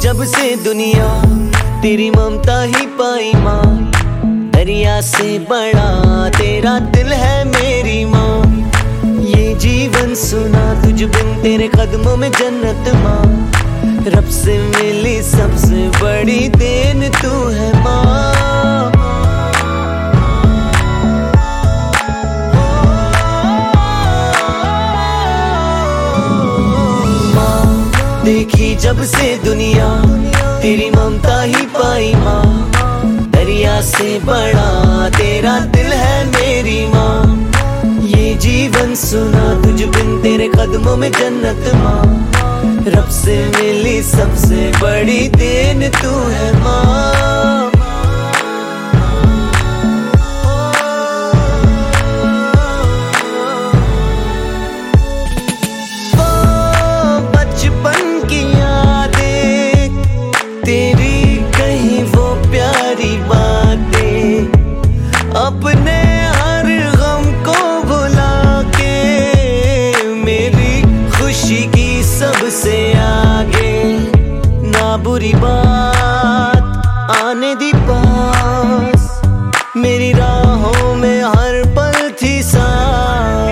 जब से दुनिया तेरी ममता ही पाई माँ, दरिया से बड़ा तेरा दिल है मेरी माँ। ये जीवन सुना तुझ बिन तेरे कदमों में जन्नत माँ, रब से मिली सबसे बड़ी देन तू है माँ। देखी जब से दुनिया तेरी ममता ही पाई माँ, दरिया से बड़ा तेरा दिल है मेरी माँ। ये जीवन सुना तुझ बिन तेरे कदमों में जन्नत माँ, रब से मिली सबसे बड़ी देन तू है माँ। तेरी कहीं वो प्यारी बातें, अपने हर गम को भुला के मेरी खुशी की सबसे आगे। ना बुरी बात आने दी पास, मेरी राहों में हर पल थी साथ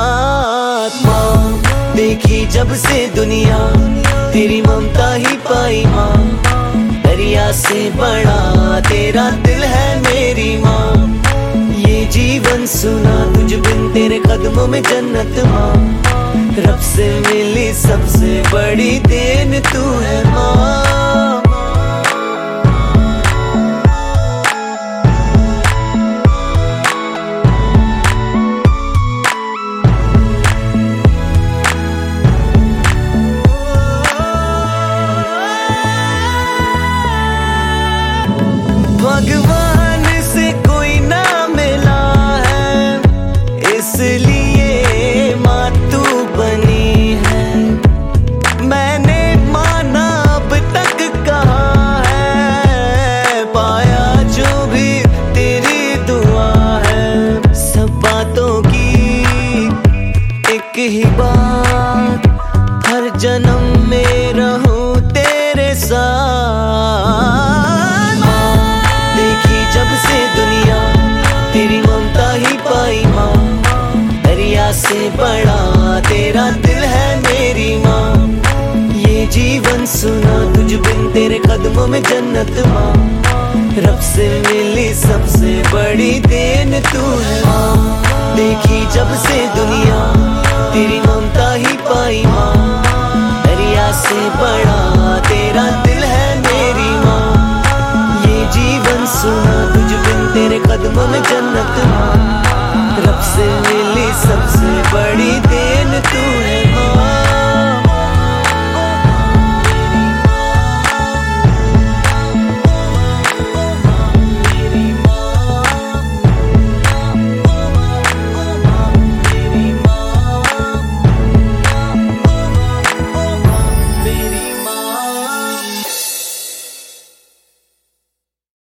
माँ। देखी जब से दुनिया तेरी ममता ही पाई माँ, दरिया से बड़ा तेरा दिल है मेरी माँ। ये जीवन सुना तुझ बिन तेरे कदमों में जन्नत माँ, रब से मिली सबसे बड़ी देन तू है माँ। भगवान से कोई ना मिला है, इसलिए माँ तू बनी है। मैंने माना अब तक कहा है, पाया जो भी तेरी दुआ है। सब बातों की एक ही बात, हर जन्म में रहूं तेरे साथ। जब से दुनिया तेरी ममता ही पाई माँ, दरिया से बड़ा तेरा दिल है मेरी माँ। ये जीवन सुना तुझ बिन तेरे कदमों में जन्नत माँ, रब से मिली सबसे बड़ी देन तू है माँ। देखी जब से दुनिया तेरी ममता ही पाई माँ, दरिया से बड़ा तेरा दिल है मेरी माँ। ये जीवन सुना तुझ बिन तेरे कदमों में जन्नत माँ, रब से मिली सब